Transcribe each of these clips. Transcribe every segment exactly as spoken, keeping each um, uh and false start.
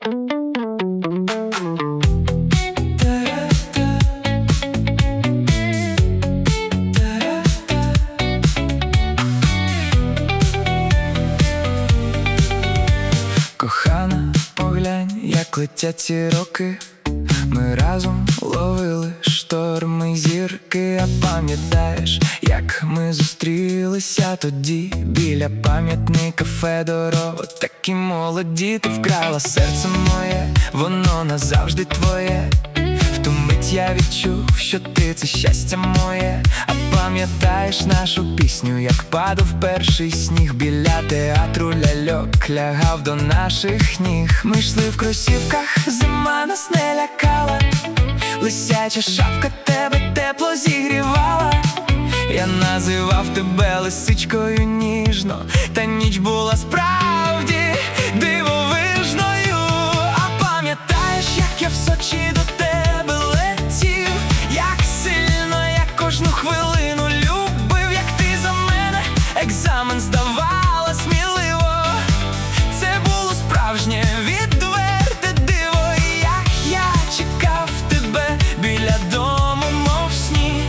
Кохана, поглянь, як летять ці роки. Ми разом ловили шторми зірки. А пам'ятаєш, як ми зустрілися тоді біля пам'ятника Федорова? Такі молоді, ти вкрала серце моє, воно назавжди твоє. В ту мить я відчув, що ти — це щастя моє. А пам'ятаєш нашу пісню, як падав перший сніг біля театру ляльок, лягав до наших ніг. Ми йшли в кросівках, зима нас не лякала, лисяча шапка тебе тепло зігрівала. Я називав тебе лисичкою ніжно, та ніч була справді дивовижною. А пам'ятаєш, як я в Сочі до тебе летів, як сильно я кожну хвилину любив, як ти за мене екзамен здавала сміливо. Це було справжнє відверте диво. І як я чекав тебе біля дому, мов сні.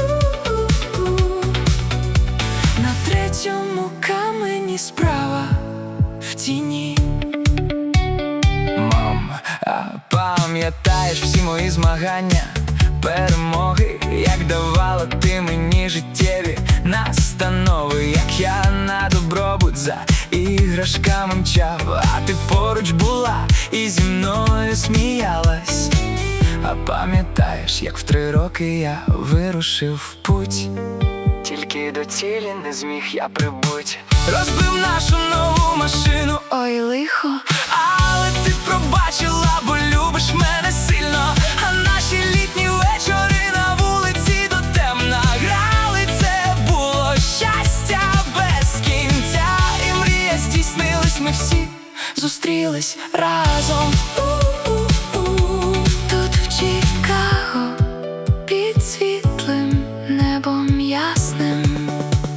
На третьому камені справа в тіні. Мам, а пам'ятаєш всі мої змагання, перемоги, як давала ти мені життєві настанови, як я на добробут за іграшками мчав, а ти поруч була і зі мною сміялась. А пам'ятаєш, як в три роки я вирушив в путь, тільки до цілі не зміг я прибуть. Розбив нашу нову машину, ой лихо, але ти пробачила, бо любиш мене сильно. А наші літні вечори на вулиці до темна грали, це було щастя без кінця. І мрія здійснилась, ми всі зустрілись разом. Тут в Чикаго під світлим небом ясним.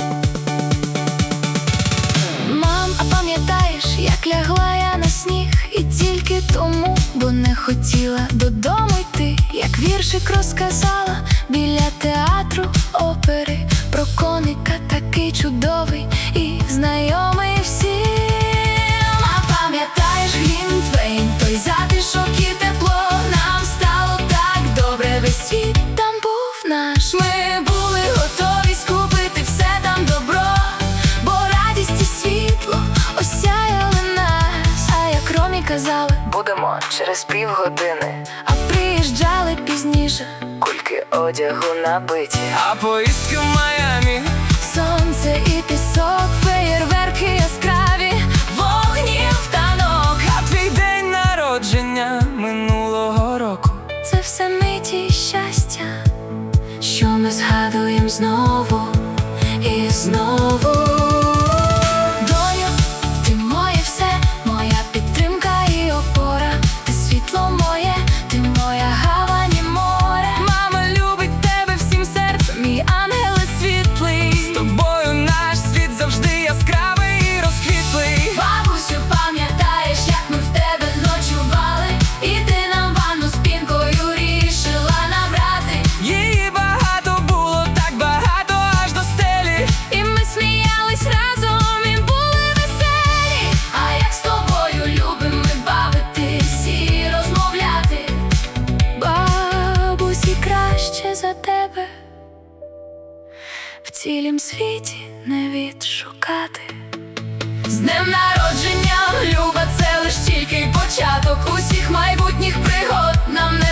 Мам, а пам'ятаєш, як лягла я на сніг? І тільки тому, бо не хотіла додому йти, як віршик розказала біля театру опери про коника, такий чудовий і знайомий всім. А пам'ятаєш Глінтвейн, той затишок і тепло, нам стало так добре, весь світ там був наш. Ми були готові скупити все там добро, бо радість і світло осяяли нас. А як Ромі казали, будемо через півгодини, а приїжджали пізніше, кульки одягу набиті. А поїздки в Майамі, сонце і пісок, феєрверки яскраві, вогнів танок. А твій день народження минулого року, це все миті щастя, що ми згадуємо знову і знову. Доню, ти моє все, моя підтримка і опора. Ти світло моє, ти моя гавань і море. Мама любить тебе всім серцем, мій ангеле світлий. З тобою наш світ завжди яскравий і розквітлий. Бабусю, пам'ятаєш, як ми в тебе ночували, і ти нам ванну з пінкою рішила набрати. Її багато було, так багато аж до стелі, і ми сміялись разом і були веселі. А як з тобою любим ми бавитись і розмовляти. Бабусі, краще за тебе в цілім світі не відшукати. З днем народження, Люба, це лиш тільки початок усіх майбутніх пригод. Нам не